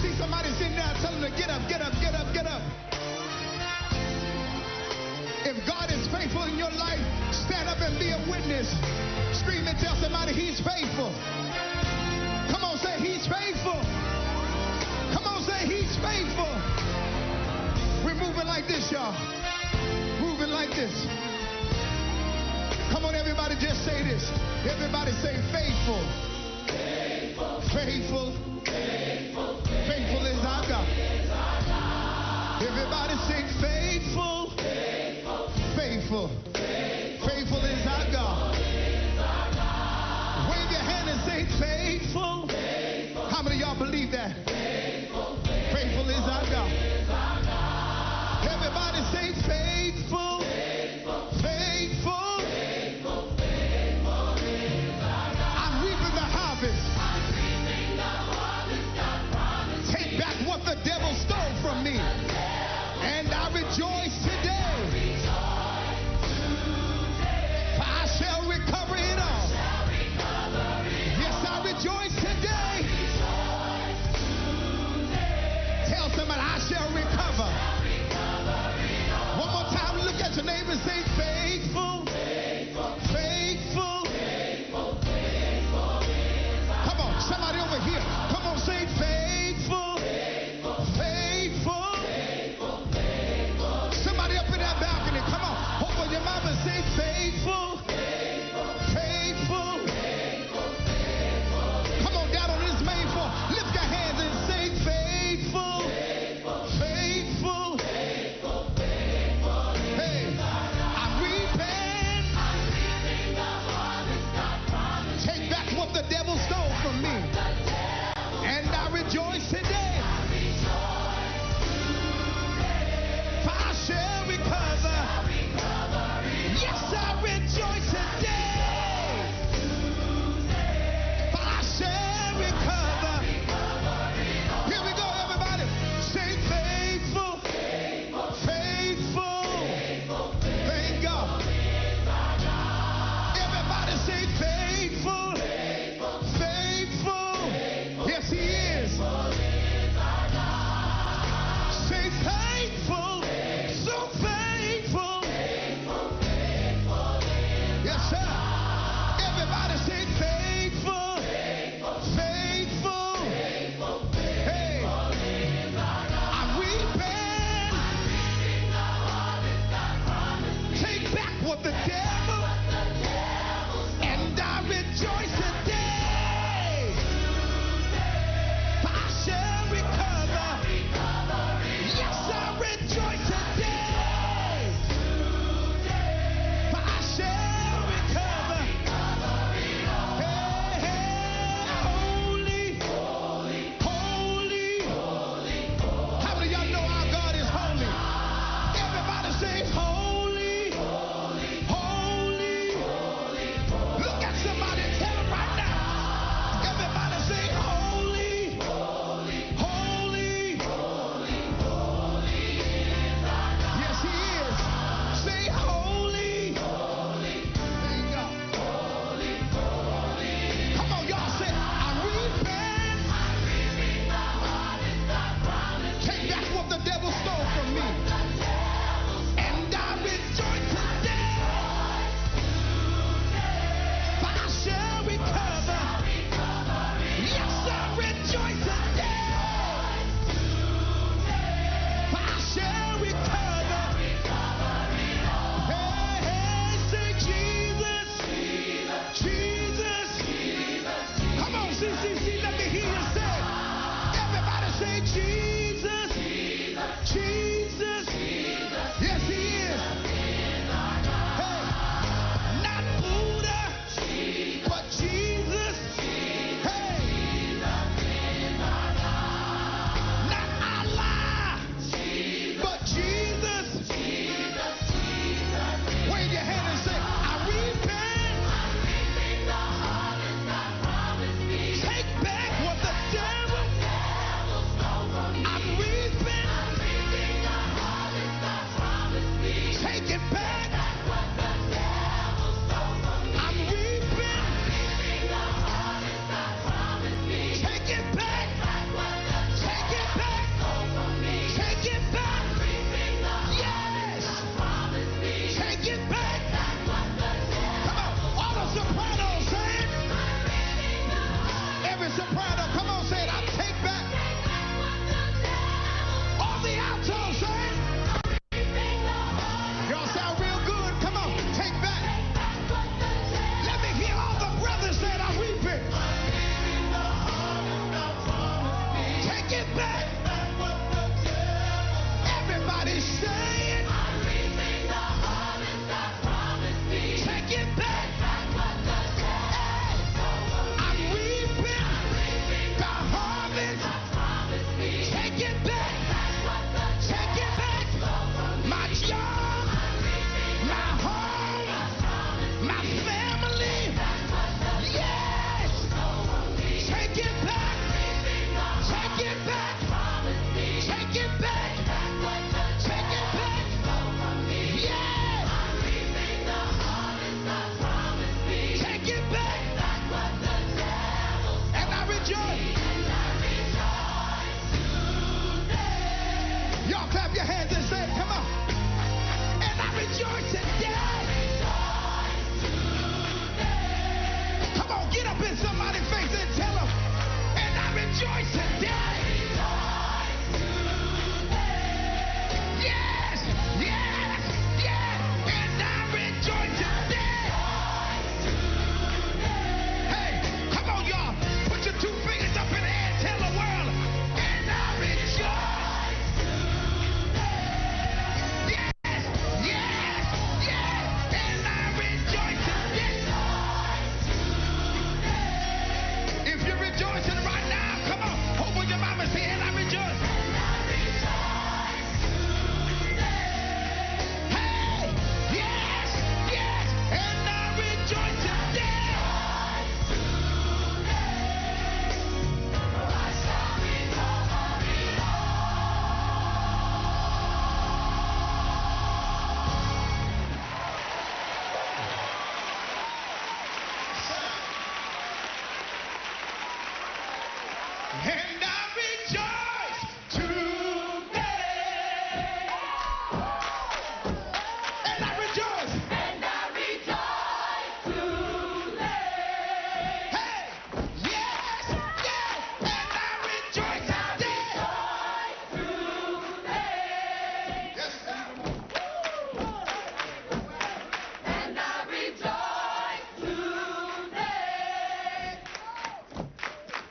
see somebody sitting down, tell them to get up, get up, get up, get up. If God is faithful in your life, stand up and be a witness. Scream and tell somebody he's faithful. Come on, say he's faithful. Come on, say he's faithful. We're moving like this, y'all. Moving like this. Come on, everybody, just say this. Everybody say faithful. Faithful. Faithful. Faithful. Faithful is our God. Everybody say faithful. Faithful. Faithful. Faithful is our God. Wave your hand and say faithful. How many of y'all believe that? Faithful is our God. Everybody say faithful. Faithful. I'm reaping the harvest. Take back what the devil stole from me. And I rejoice today. For I shall recover it all. Yes, I rejoice today. Tell somebody I shall recover. One more time, look at your neighbor and say faithful. Faithful. Come on, somebody over here. Come on, say faithful. Faithful. Somebody up in that balcony, come on. Open your mouth and say faithful. Faithful. Come on, down on this main floor. Lift your hands and say faithful. Faithful. Hey, I'm And